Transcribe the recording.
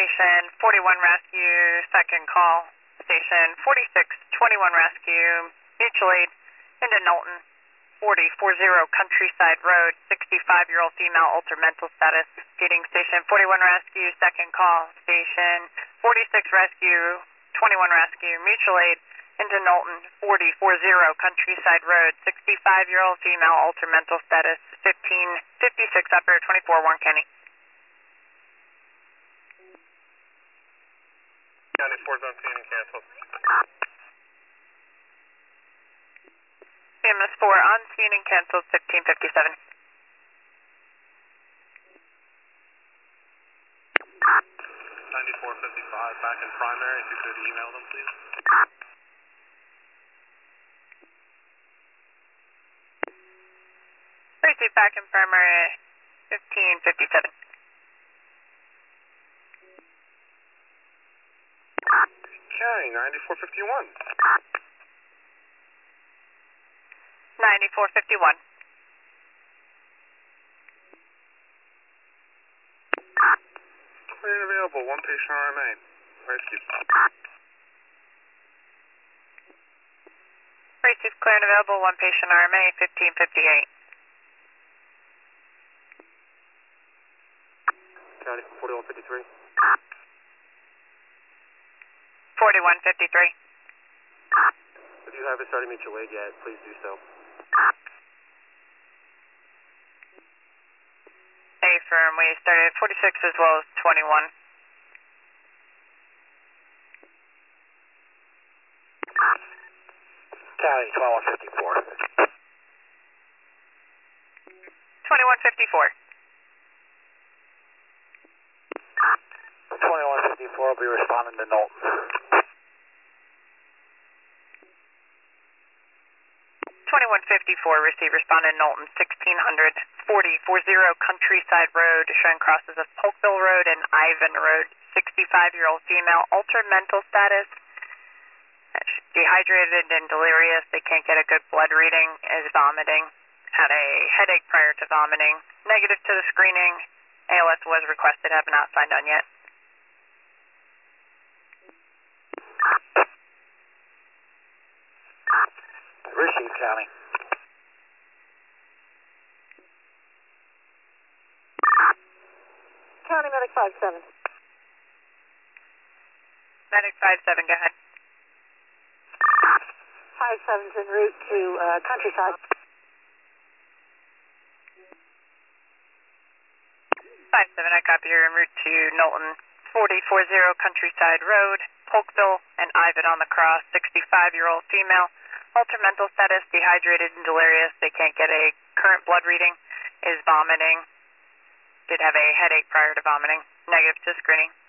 Station 41 Rescue, second call. Station 4621 Rescue, mutual aid into Knowlton, 4040 Countryside Road, 65-year-old female, altered mental status. Getting Station 41 Rescue, second call. Station 46 Rescue, 21 Rescue, mutual aid into Knowlton, 4040 Countryside Road, 65-year-old female, altered mental status, 1556 upper, 24 Warren County. County 4's on scene and canceled. CMS 4 on scene and canceled, 1557. 9455 back in primary, if you could email them, please. Receive back in primary, 1557. County 9451. 9451. Clear and available, one patient RMA. Rescue. Receive clear and available, one patient RMA, 1558. County 4153. 4153. If you haven't started mutual aid yet, please do so. Affirm, we started 46 as well as 21. County 2154. 2154. 2154 will be responding to Knowlton. 2154, receive respondent Knowlton, 1600, 4040 Countryside Road, showing crosses of Polkville Road and Ivan Road, 65-year-old female, altered mental status, dehydrated and delirious, they can't get a good blood reading, is vomiting, had a headache prior to vomiting, negative to the screening, ALS was requested, have not signed on yet. Receive, County. County Medic 57. Medic 57, go ahead. 57's en route to Countryside. 57, I copy you're en route to Knowlton, 4040 Countryside Road, Polkville and Ivan on the cross, 65-year-old female, altered mental status, dehydrated and delirious, they can't get a current blood reading, is vomiting, did have a headache prior to vomiting, negative to screening.